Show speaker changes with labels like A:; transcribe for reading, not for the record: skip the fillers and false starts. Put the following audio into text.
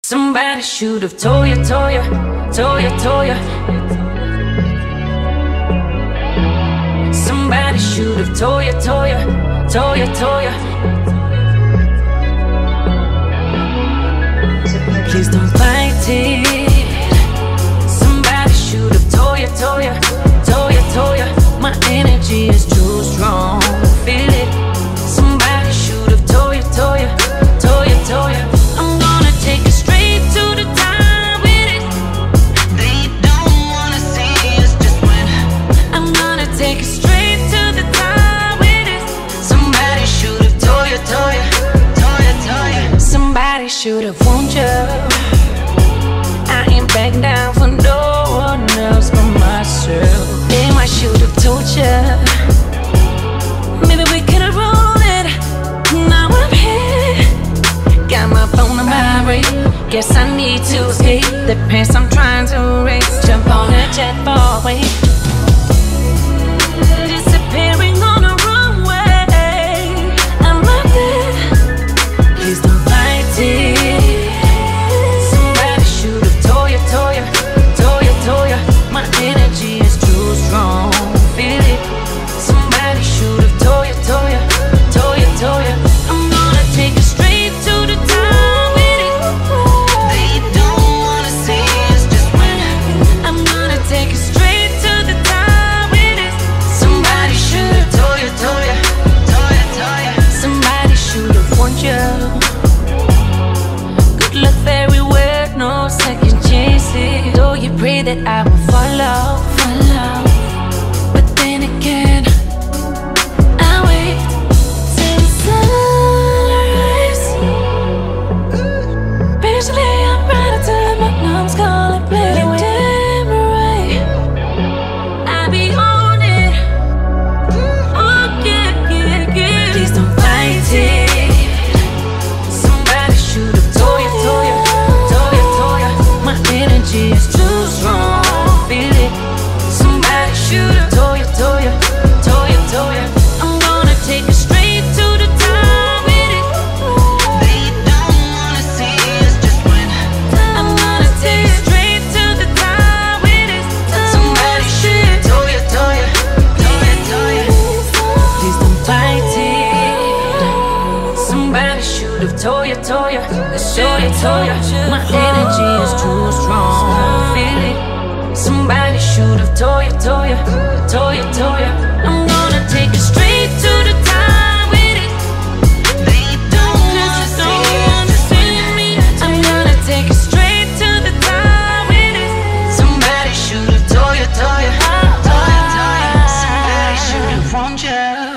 A: Somebody should have told you, told you, told you, told you. Somebody should have told you, told you, told you, told you. Please don't fight it. Somebody should have told you, told you, told you, told you. My energy is too strong, feel it. Somebody should have told you, told you, told you, told you. I'm gonna take it straight to the top with it. They don't wanna see us just win. I'm gonna take it straight to the top with it. Somebody should have told you, told you, told you, told you. Somebody should have warned you. I ain't back down for no one else but myself. They might should have told you. Maybe we could have rolled it. Now I'm here. Got my phone to vibrate. Guess I need to escape the pants I'm trying to erase. Jump on a jet far away. Disappearing on a runway. I'm not there. Please don't fight it. Somebody should have told you, told you, told you, told you. My energy is too strong, feel it. Somebody should have told you, told you, told you, told you. I'm gonna take it straight to the top with it. They don't wanna see us just win. I'm gonna take it straight to the top with it. Somebody should have told you, told you, told you, told you. Somebody should have warned you. Good luck everywhere, no second chances. Though you pray that I will follow, follow. But then again, I wait till the sunrise. Patiently I'm running till my lungs calling, playing damn right. I be on it. Oh yeah, yeah, yeah. Please don't fight it. Somebody should have told you, told you, told you, told you. My energy is too strong, feel it. Somebody should have told you, told you, told you, told you. I'm gonna take it straight to the top with it. They don't wanna see us just win. I'm gonna take it straight to the top with it. Somebody should have told you, told you, told you, told you. Please don't fight it. Somebody should have told you, told you, told you, told you. My energy is too strong, feel it. Somebody should have told you, told you, told you, told you. I'm gonna take it straight to the top with it. They don't wanna see me. I'm gonna take it straight to the top with it. Somebody should have told you, told you, told you, told you. Somebody should have warned you.